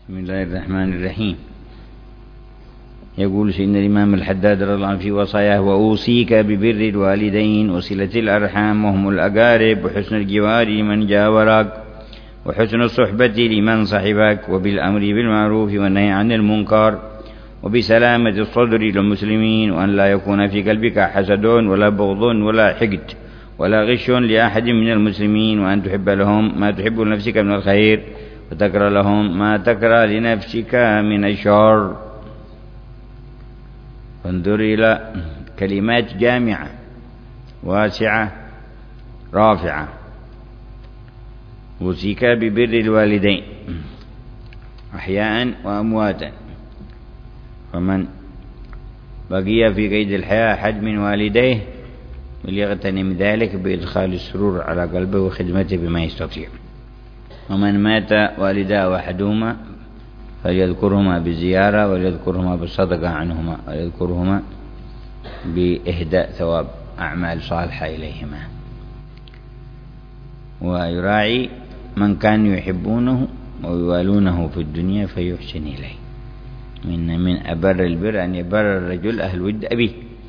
بسم الله الرحمن الرحيم. يقول سيدنا الإمام الحداد رضي الله عنه في وصاياه: وأوصيك ببر الوالدين وصلة الأرحام وهم الأقارب وحسن الجوار لمن جاورك وحسن الصحبة لمن صحبك وبالأمر بالمعروف والنهي عن المنكر وبسلامة الصدر للمسلمين وأن لا يكون في قلبك حسد ولا بغض ولا حقد ولا غش لأحد من المسلمين، وأن تحب لهم ما تحب لنفسك من الخير وتكره لهم ما تكره لنفسك من الشر. فانظر إلى كلمات جامعة واسعة رافعة. أوصيك ببر الوالدين أحياء وأمواتا، فمن بقي في قيد الحياة أحد من والديه وليغتنم ذلك بإدخال السرور على قلبه وخدمته بما يستطيع. ومن مات والداه أحدهما فليذكرهما بالزيارة وليذكرهما بالصدقة عنهما وليذكرهما بإهداء ثواب أعمال صالحة إليهما. ويراعي من كانوا يحبونه ويوالونه في الدنيا فيحسن إليه. من أبر البر أن يبر الرجل أهل ود أبيه.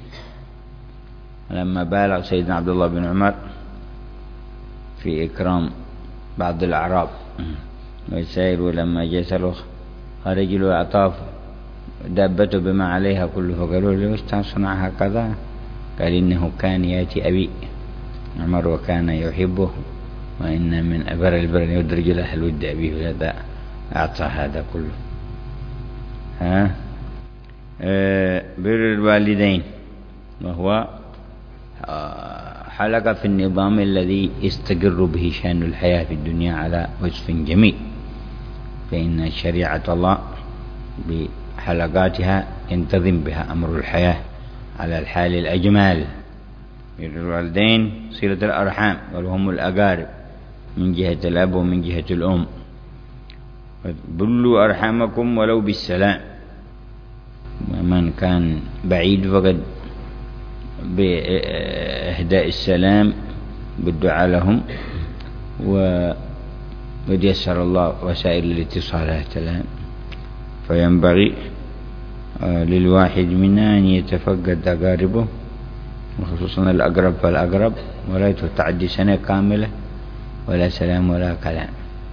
لما بالغ سيدنا عبد الله بن عمر في إكرام بعض الأعراب والسائر، ولما جسله خرج له أعطاه دابته بما عليها كله، فقالوا له: استصنع هكذا؟ قال: إنه كان يأتي أبي عمر وكان يحبه، وإن من أبر البر أن يدرج له الود أبيه، ولذا أعطى هذا كله. بر الوالدين وهو حلقة في النظام الذي يستقر به شأن الحياة في الدنيا على وصف جميل، فإن شريعة الله بحلقاتها ينتظم بها أمر الحياة على الحال الأجمل. بر الوالدين صلة الأرحام وهم الأقارب من جهة الأب ومن جهة الأم. بلوا أرحامكم ولو بالسلام، ومن كان بعيد فقد بإهداء السلام بالدعاء لهم، وقد يسر الله وسائل الاتصالات الآن، فينبغي للواحد منا أن يتفقد أقاربه، وخصوصا الأقرب فالأقرب، ولا تعدي سنة كاملة ولا سلام ولا كلام.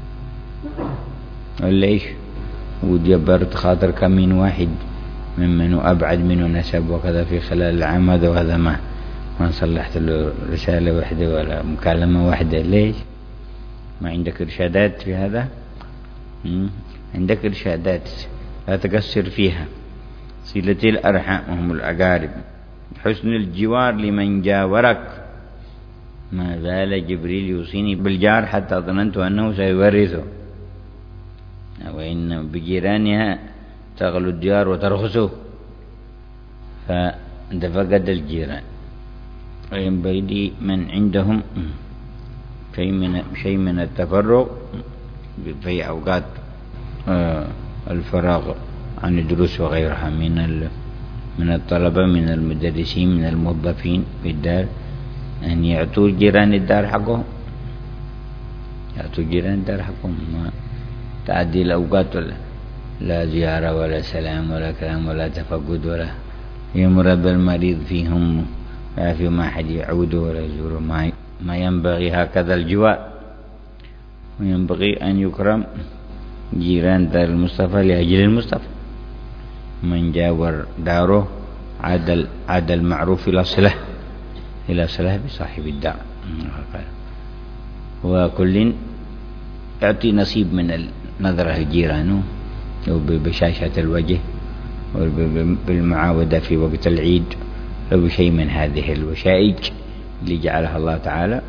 وليش وجبرت خاطر من واحد ممن أبعد منه نسب وكذا في خلال العام هذا، وهذا ما صلحت له رسالة واحدة ولا مكالمة واحدة. ليش ما عندك إرشادات في هذا؟ عندك إرشادات لا تقصر فيها. صلة الأرحام وهم الأقارب، حسن الجوار لمن جاورك. ما زال جبريل يوصيني بالجار حتى ظننت أنه سيورثه، وإن بجيرانها تغلو الديار وترخصه، فأنت فقد الجيران. وينبغي من عندهم شيء من التفرغ في أوقات الفراغ عن الدروس وغيرها من الطلبة من المدرسين من الموظفين في الدار، أن يعطوا جيران الدار حقهم، ما تعدي الأوقات لا زيارة ولا سلام ولا كلام ولا تفقد ولا يمرض المريض فيهم في ما أحد يعوده ولا يزوره. ما ينبغي هكذا الجوار. وينبغي أن يكرم جيران دار المصطفى لأجل المصطفى. من جاور داره عاد المعروف إلى صلة بصاحب الدار. وكل يعطي نصيب من نظره جيرانه، وببشاشة الوجه وبالمعاودة في وقت العيد، وبشيء من هذه الوشائج اللي جعلها الله تعالى،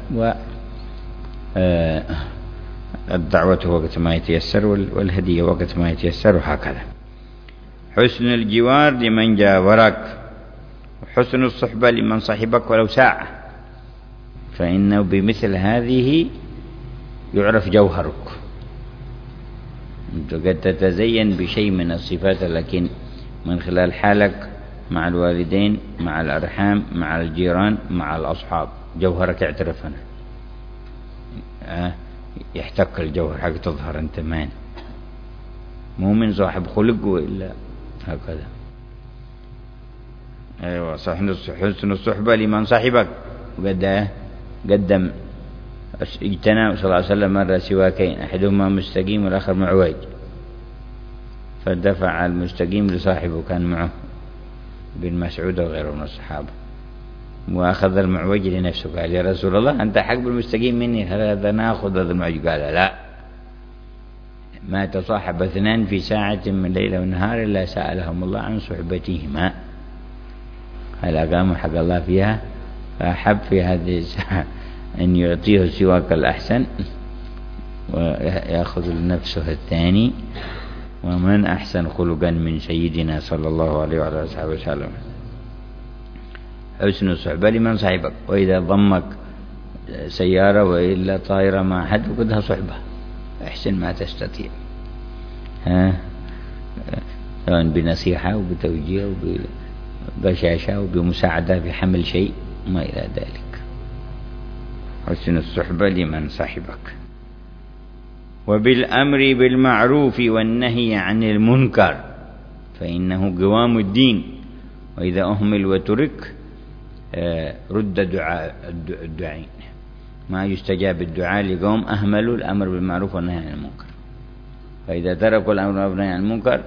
والدعوة وقت ما يتيسر والهدية وقت ما يتيسر، وهكذا. حسن الجوار لمن جاورك وحسن الصحبة لمن صحبك ولو ساعة، فإنه بمثل هذه يعرف جوهرك. أنت قد تتزين بشيء من الصفات، لكن من خلال حالك مع الوالدين مع الأرحام مع الجيران مع الأصحاب جوهرك اعترف أنا. يحتك الجوهر حق تظهر أنت مان. مو من صاحب خلق وإلا هكذا. أيوة صح. حسن الصحبة لمن صاحبك. وقد قدم اجتنى صلى الله عليه وسلم مرة سواكين، أحدهما مستقيم والآخر معوج، فدفع المستقيم لصاحبه كان معه بن مسعود وغيره من الصحابة، وأخذ المعوج لنفسه. قال يا رسول الله أنت حق بالمستقيم مني، هذا نأخذ هذا المعوج. قال لا، ما تصاحب اثنان في ساعة من ليلة ونهار إلا سألهم الله عن صحبتهما. هل أقاموا حق الله فيها، فأحب في هذه الساعة أن يعطيه السواك الأحسن ويأخذ لنفسه الثاني. ومن أحسن خلقا من سيدنا صلى الله عليه وعلى آله وسلم. حسن الصحبة لمن صاحبك. وإذا ضمك سيارة وإلا طائرة مع حد وقدها صحبة، احسن ما تستطيع، سواء بنصيحة وبتوجيه وببشاشة وبمساعدة في حمل شيء ما إلى ذلك. حسن الصحبة لمن صاحبك. وبالأمر بالمعروف والنهي عن المنكر، فإنه قوام الدين. وإذا أهمل وترك رد الدعاء، ما يستجاب الدعاء لقوم أهملوا الأمر بالمعروف والنهي عن المنكر. فإذا تركوا الأمر والنهي عن المنكر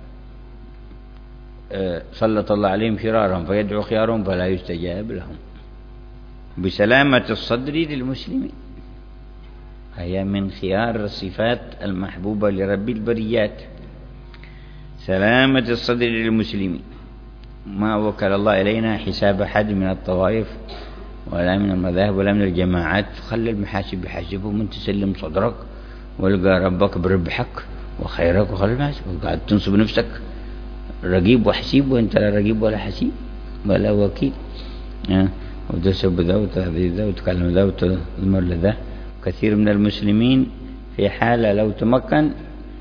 سلط الله عليهم شرارهم، فيدعو خيارهم فلا يستجاب لهم. بسلامة الصدر للمسلمين، هي من خيار الصفات المحبوبة لرب البريات. سلامة الصدر للمسلمين، ما وكل الله إلينا حساب أحد من الطوائف ولا من المذاهب ولا من الجماعات. خلي المحاسب يحاسبهم من تسلم صدرك والقى ربك بربحك وخيرك، وخلي المحاسب قاعد تنصب نفسك رقيب وحسيب وانت لا رقيب ولا حسيب ولا وكيل، وتسب ذا وتهذيب ذا وتكلم ذا وتضمر لذا. كثير من المسلمين في حالة لو تمكن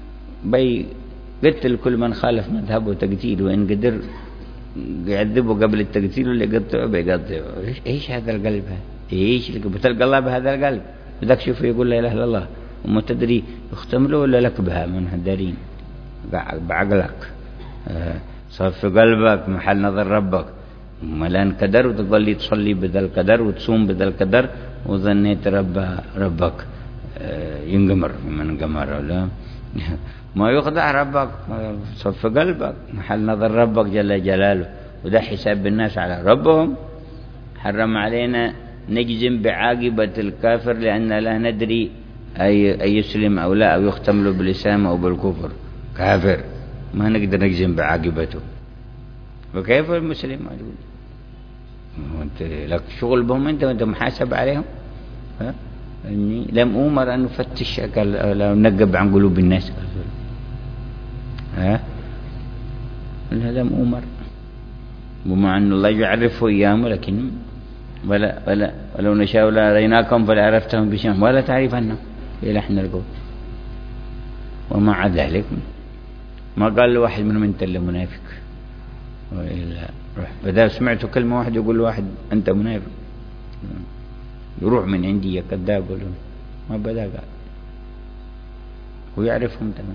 قتل كل من خالف مذهبه تقتيل، وإن قدر يعذبه قبل التقتيل واللي يقطعه بيقطعه. ايش هذا القلب هذا؟ ايش اللي بتلقى الله بهذا القلب؟ بدك شوف يقول لا اله الا الله وما تدري يختم له ولا لك بها من هدارين بعقلك. صف قلبك محل نظر ربك، ملان قدر وتظل تصلي بدل قدر وتصوم بدل قدر وظنيت ربك ينقمر من قمر ولا ما يخضع ربك. صف قلبك محل نظر ربك جل جلاله، وده حساب الناس على ربهم. حرم علينا نجزم بعاقبة الكافر لأن لا ندري أي يسلم أو لا، أو يختم له بالإسلام أو بالكفر. كافر ما نقدر نجزم بعاقبته، وكيف المسلم؟ وانت لك شغل بهم انت محاسب عليهم. اني لم أمر أن نفتش أو نقب عن قلوب الناس. لم أمر، ومع أن الله يعرفه إياهم، لكن ولو نشاء لأريناكم فلعرفتهم بشيء ولا تعرفنهم إلى حين القول. ومع ذلك ما قال له واحد منهم أنت اللي منافق، وإلا روح بدل سمعت كلمة واحد يقول له واحد أنت منافق يروح من عندي يا كذاب، ولا ما بدأ قال ويعرفهم تمام.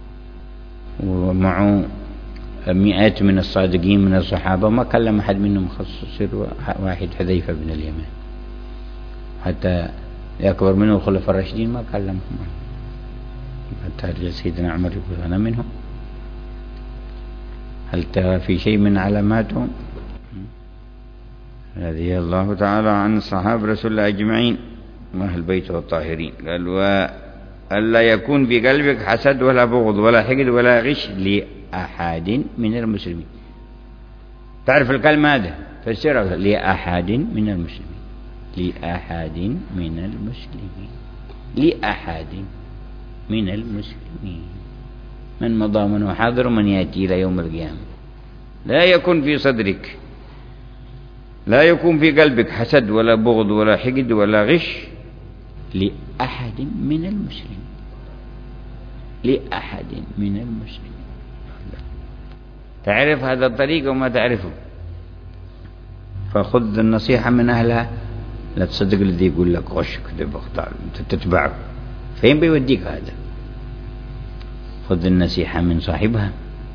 ومعه مئات من الصادقين من الصحابة ما كلم أحد منهم خصوص واحد حذيفة بن اليمان، حتى يكبر منه الخلفاء الراشدين ما كلمهم. حتى سيدنا عمر يقول أنا منهم. هل ترى في شيء من علاماتهم؟ رضي الله تعالى عن صحابة رسول الله أجمعين وأهل بيته الطاهرين. قال وألا يكون في قلبك حسد ولا بغض ولا حقد ولا غش لأحد من المسلمين. تعرف الكلمة هذا فسرها، لأحد من المسلمين، لأحد من المسلمين، لأحد من المسلمين، من مضى ومن حاضر ومن يأتي إلى يوم القيامة. لا يكون في صدرك، لا يكون في قلبك حسد ولا بغض ولا حقد ولا غش لأحد من المسلمين، لأحد من المسلمين. تعرف هذا الطريق وما تعرفه، فخذ النصيحة من أهلها. لا تصدق الذي يقول لك غش كذب اختار، أنت تتبعه. فين بيوديك هذا؟ خذ النصيحة من صاحبها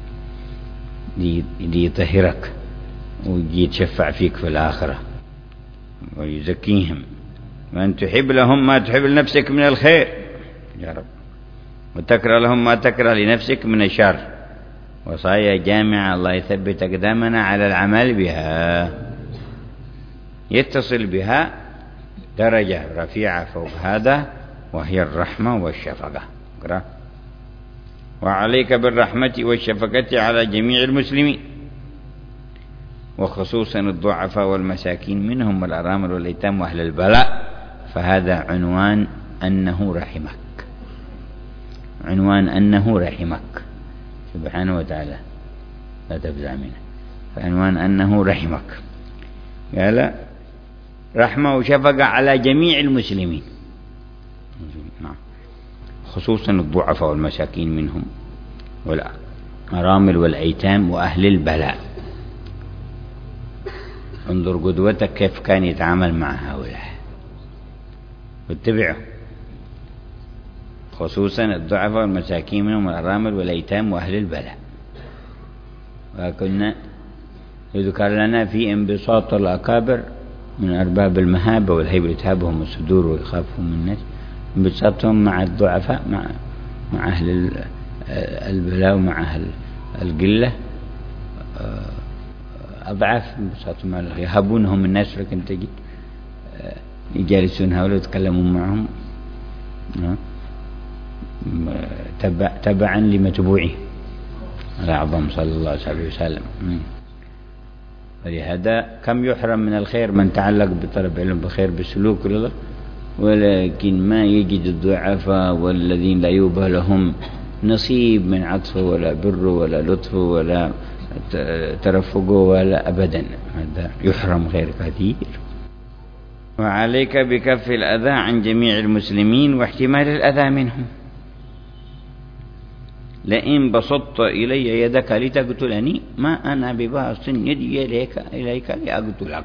دي يطهرك ويتشفع فيك في الآخرة ويزكيهم. وأن تحب لهم ما تحب لنفسك من الخير يا رب، وتكره لهم ما تكره لنفسك من الشر. وصايا جامعة الله يثبت أقدامنا على العمل بها، يتصل بها درجة رفيعة فوق هذا، وهي الرحمة والشفقة. وعليك بالرحمة والشفقة على جميع المسلمين، وخصوصا الضعفاء والمساكين منهم والأرامل والأيتام وأهل البلاء. فهذا عنوان أنه رحمك، عنوان أنه رحمك سبحانه وتعالى، لا تفزع منه. فعنوان أنه رحمك، قال رحمة وشفقة على جميع المسلمين، خصوصا الضعفاء والمساكين منهم والأرامل والأيتام وأهل البلاء. انظر قدوتك كيف كان يتعامل مع هؤلاء واتبعه، خصوصا الضعفاء والمساكين منهم والأرامل والأيتام وأهل البلاء. وكنا يذكر لنا في انبساط الأكابر من أرباب المهابة والهيبة لتهابهم الصدور ويخافهم الناس، انبساطهم مع الضعفاء مع أهل البلاء ومع أهل القلة أضعف، انبساطهم مع يهابونهم الناس. لكن تجد يجالسون هؤلاء ويتكلمون معهم تبعا لمتبوعه الأعظم صلى الله عليه وسلم. ولهذا كم يحرم من الخير من تعلق بطلب علم بخير بالسلوك، ولكن ما يجد الضعفاء والذين لا يوبى لهم نصيب من عطفه ولا بر ولا لطف ولا ترفقه ولا أبدا، هذا يحرم خير كثير. وعليك بكف الأذى عن جميع المسلمين واحتمال الأذى منهم. لئن بسطت إلي يدك لتقتلني ما أنا بباسط يدي إليك لأقتلك.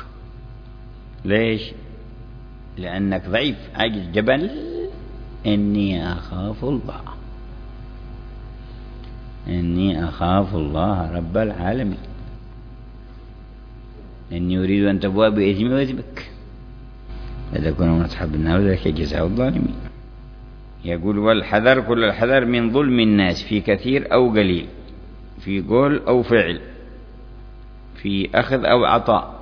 ليش؟ لأنك ضعيف عاجز جبل. إني أخاف الله، إني أخاف الله رب العالمين، إني أريد أن تبوء بإثمي وإثمك فتكون من أصحاب النار ذلك جزاء الظالمين. يقول والحذر كل الحذر من ظلم الناس في كثير أو قليل، في قول أو فعل، في أخذ أو عطاء،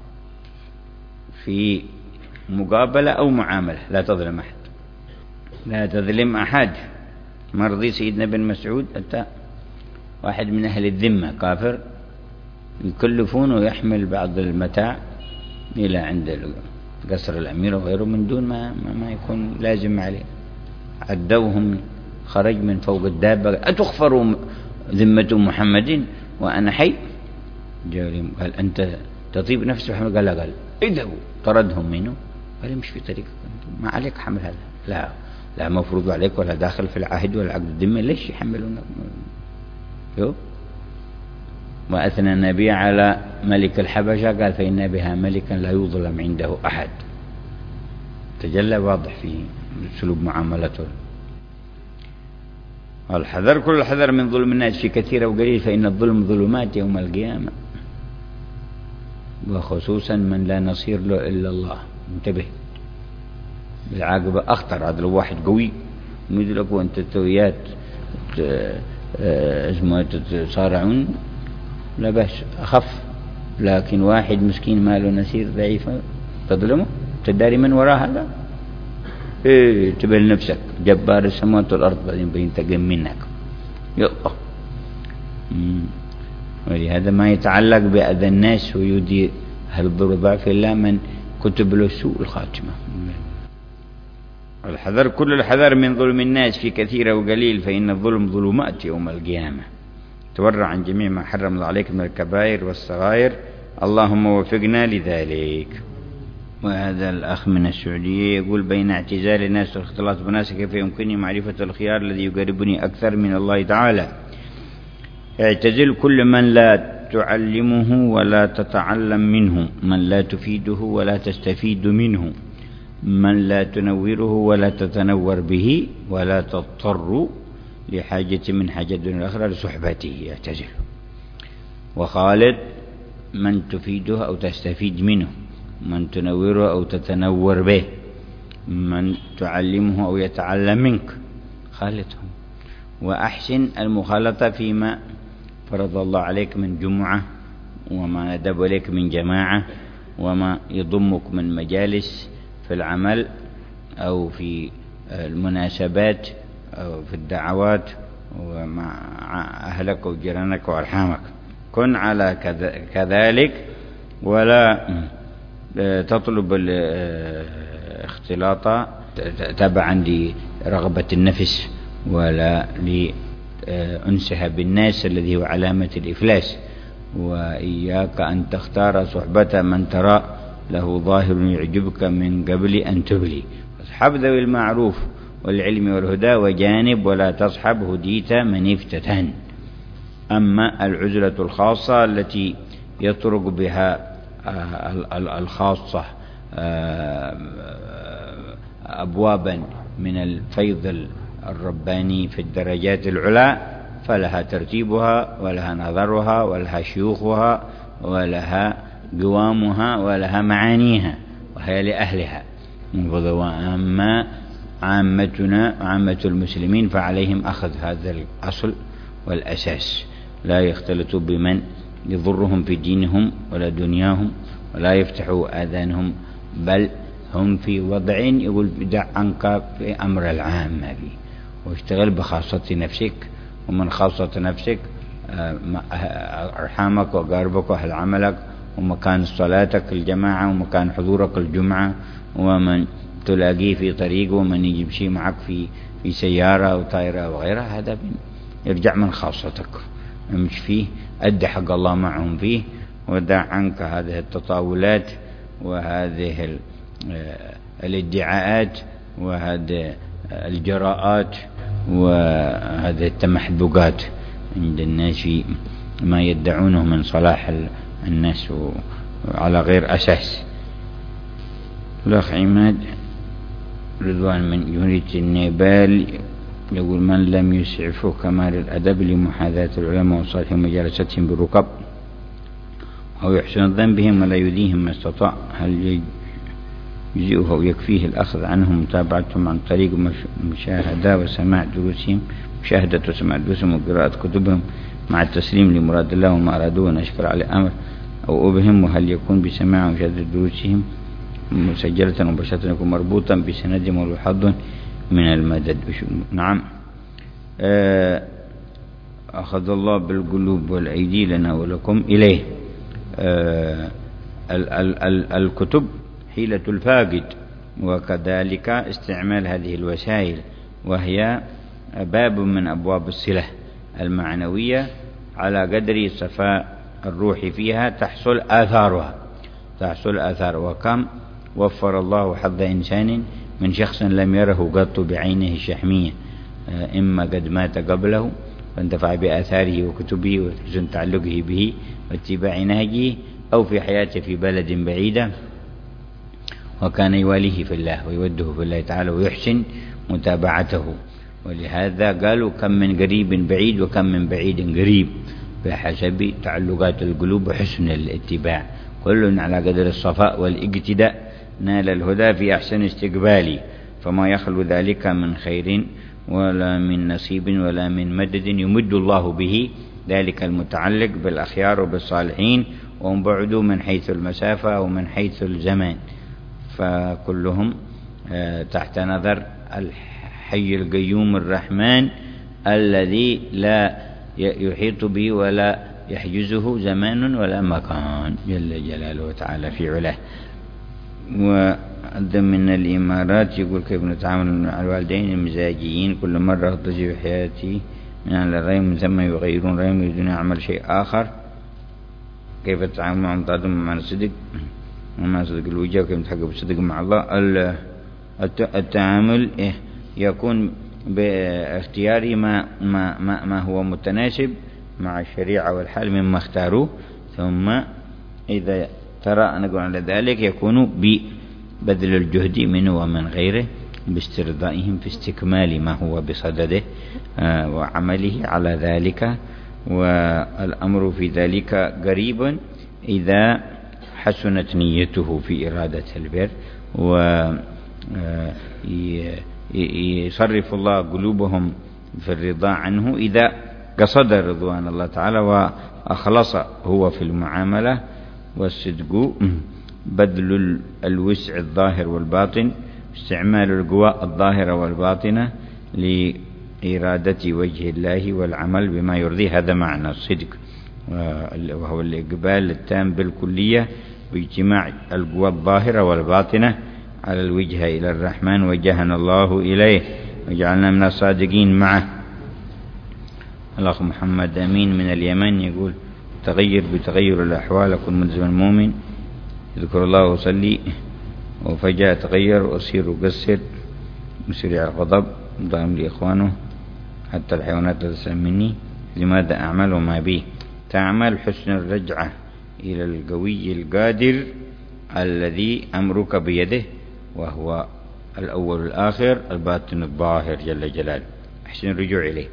في مقابلة أو معاملة. لا تظلم أحد، لا تظلم أحد. مرضي سيدنا بن مسعود أتى واحد من أهل الذمة كافر يكلفونه يحمل بعض المتاع إلى عند قصر الأمير وغيره من دون ما يكون لازم عليه. عدوهم، خرج من فوق الدابة أتخفروا ذمة محمد وأنا حي؟ قال أنت تطيب نفس محمد؟ قال لا. قال اذهبوا. طردهم منه، قال مش في طريقك، ما عليك حمل هذا. لا مفروض عليك ولا داخل في العهد ولا عقد الذمة، ليش يحملونك؟ وأثنى النبي على ملك الحبشة قال فإن بها ملكا لا يظلم عنده أحد. تجلى واضح في سلوك معاملته. الحذر كل الحذر من ظلم الناس في كثير وقليل فإن الظلم ظلمات يوم القيامة، وخصوصا من لا نصير له إلا الله. انتبه، بالعاقبة أخطر. هذا لو واحد قوي مثلك وأنت تويات تصارعون لا بأس، أخف. لكن واحد مسكين ماله نسير ضعيف تظلمه، تداري من وراء هذا. تبل نفسك جبار السماوات والأرض بعدين بينتقم منك. يلا. ولهذا ما يتعلق بأذى الناس ويودي أهل الضعف إلا من كتب له سوء الخاتمة. الحذر كل الحذر من ظلم الناس في كثير وقليل فإن الظلم ظلمات يوم القيامة. تورع عن جميع ما حرم الله عليك من الكبائر والصغائر، اللهم وفقنا لذلك. وهذا الأخ من السعودية يقول بين اعتزال الناس والاختلاط بالناس كيف يمكنني معرفة الخيار الذي يقربني أكثر من الله تعالى؟ اعتزل كل من لا تعلمه ولا تتعلم منه، من لا تفيده ولا تستفيد منه، من لا تنوره ولا تتنور به، ولا تضطر لحاجة من حاجة دون الآخرة لصحبته يعتزل. وخالط من تفيده أو تستفيد منه، من تنوره أو تتنور به، من تعلمه أو يتعلم منك، خالطهم. وأحسن المخالطة فيما فرض الله عليك من جمعة، وما ندب عليك من جماعة، وما يضمك من مجالس في العمل أو في المناسبات أو في الدعوات ومع أهلك وجيرانك وأرحامك. كن على كذلك، ولا تطلب الاختلاط تبعا لرغبة النفس ولا لأنسها بالناس الذي هو علامة الإفلاس. وإياك أن تختار صحبة من ترى له ظاهر يعجبك من قبل أن تبلي. اصحب ذوي المعروف والعلم والهدى وجانب ولا تصحب هديت من افتتن. أما العزلة الخاصة التي يطرق بها الخاصة أبوابا من الفيض الرباني في الدرجات العلى، فلها ترتيبها ولها نظرها ولها شيوخها ولها قوامها ولها معانيها، وهي لأهلها. وأما عامتنا عامة المسلمين فعليهم أخذ هذا الأصل والأساس، لا يختلطوا بمن يضرهم في دينهم ولا دنياهم، ولا يفتحوا آذانهم، بل هم في وضع يقول دع عنك في أمر العامة به، واشتغل بخاصة نفسك. ومن خاصة نفسك أرحامك وقاربك وأهل عملك، ومكان صلاتك الجماعة، ومكان حضورك الجمعة، ومن تلاقيه في طريق، ومن يمشي معك في سيارة أو طائرة وغيرها، هذا يرجع من خاصتك. امش فيه، أدي حق الله معهم فيه، ودع عنك هذه التطاولات وهذه الادعاءات وهذه الجراءات وهذه التمحبقات عند الناس ما يدعونه من صلاح الناس على غير أساس. الأخ عماد رضوان من جمهورية النيبال يقول: من لم يسعفه كمال الأدب لمحاذاة العلماء وصالحهم وجلستهم بالركب أو يحسن الظن بهم ولا يؤذيهم ما استطاع، هل يجزئه أو يكفيه الأخذ عنهم متابعتهم عن طريق مشاهدة وسماع دروسهم، مشاهدة وسماع دروسهم وقراءة كتبهم مع التسليم لمراد الله وما أرادوه ونشكر على أمر أو أبهم؟ وهل يكون بسماع ومشاهدة دروسهم مسجلة مباشرة يكون مربوطا بسندهم ولو حظ من المدد؟ نعم. أخذ الله بالقلوب والأيدي لنا ولكم إليه. الكتب حيلة الفاقد، وكذلك استعمال هذه الوسائل، وهي باب من أبواب الصلة المعنوية. على قدر صفاء الروح فيها تحصل آثارها. وكم وفر الله حظ إنسان من شخص لم يره قط بعينه الشحمية، إما قد مات قبله فانتفع بآثاره وكتبه وحسن تعلقه به واتباع نهجه، أو في حياته في بلد بعيدة وكان يواليه في الله ويوده في الله تعالى ويحسن متابعته. ولهذا قالوا: كم من قريب بعيد وكم من بعيد قريب، بحسب تعلقات القلوب وحسن الاتباع. كل على قدر الصفاء والاقتداء نال الهدى في أحسن استقبالي، فما يخلو ذلك من خير ولا من نصيب ولا من مدد يمد الله به ذلك المتعلق بالأخيار وبالصالحين، وهم بعدوا من حيث المسافة ومن حيث الزمان، فكلهم تحت نظر الحي القيوم الرحمن الذي لا يحيط به ولا يحجزه زمان ولا مكان جل جلاله وتعالى في علاه. ومن الإمارات يقول: كيف نتعامل مع الوالدين المزاجيين؟ كل مرة تجي حياتي من على الرأي من ثم يغيرون رأيهم يريدون أعمل شيء آخر. كيف التعامل معهم؟ تعامل مع الصدق ومع صدق الوجه، وكيف نتحقق بالصدق مع الله؟ التعامل يكون باختيار ما هو متناسب مع الشريعة والحال مما اختاروه، ثم إذا ترى نقول على ذلك يكون ببذل الجهد منه ومن غيره باسترضائهم في استكمال ما هو بصدده وعمله على ذلك. والأمر في ذلك قريب إذا حسنت نيته في إرادة البر، ويصرف الله قلوبهم في الرضا عنه إذا قصد رضوان الله تعالى وأخلص هو في المعاملة. والصدق بذل الوسع الظاهر والباطن، استعمال القوى الظاهرة والباطنة لإرادة وجه الله والعمل بما يرضيه. هذا معنى الصدق، وهو الإقبال التام بالكلية باجتماع القوى الظاهرة والباطنة على الوجهة إلى الرحمن وجهنا الله إليه وجعلنا من الصادقين معه. الأخ محمد أمين من اليمن يقول: تغير بتغير الأحوال، أكون ملزم المؤمن يذكر الله وصلي وفجأة تغير وأصير أقصر مسرع الغضب ضام لإخوانه حتى الحيوانات لا تسلم مني، لماذا أعمل وما بي؟ تعمل حسن الرجعة إلى القوي القادر الذي أمرك بيده، وهو الأول الآخر الباطن الظاهر جل جلاله. أحسن الرجوع إليه.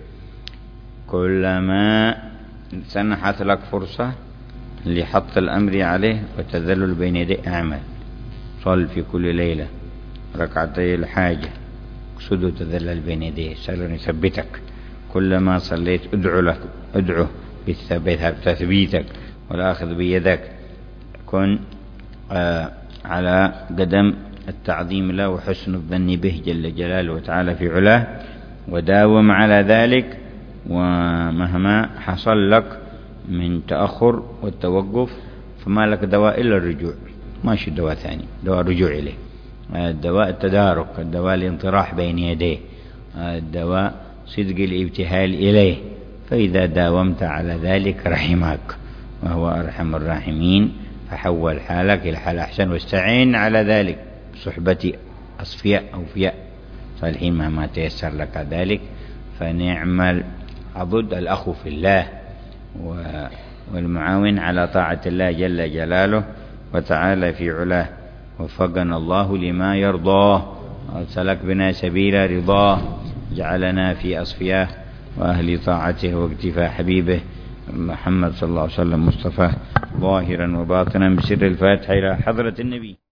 كلما سنحت لك فرصة لحط الأمر عليه وتذلل بين يديه أعمل. صل في كل ليلة ركعتي الحاجة، اقصد تذلل بين يديه، سأل أن يثبتك. كلما صليت ادعو بتثبيتك والآخذ بيدك. كن على قدم التعظيم له وحسن الظن به جل جلاله وتعالى في علاه، وداوم على ذلك. ومهما حصل لك من تأخر والتوقف فما لك دواء إلا الرجوع، ماشي دواء ثاني، دواء الرجوع إليه. الدواء التدارك، الدواء الانطراح بين يديه، الدواء صدق الابتهال إليه. فإذا داومت على ذلك رحمك وهو أرحم الراحمين، فحول حالك إلى حال أحسن، واستعين على ذلك بصحبة أصفياء أوفياء صالحين مهما تيسر لك ذلك. فنعم العبد الأخ في الله والمعاون على طاعة الله جل جلاله وتعالى في علاه. وفقنا الله لما يرضاه وسلك بنا سبيل رضاه، جعلنا في أصفياه وأهل طاعته واقتفاء حبيبه محمد صلى الله عليه وسلم مصطفى ظاهرا وباطنا بسر الفاتحة إلى حضرة النبي.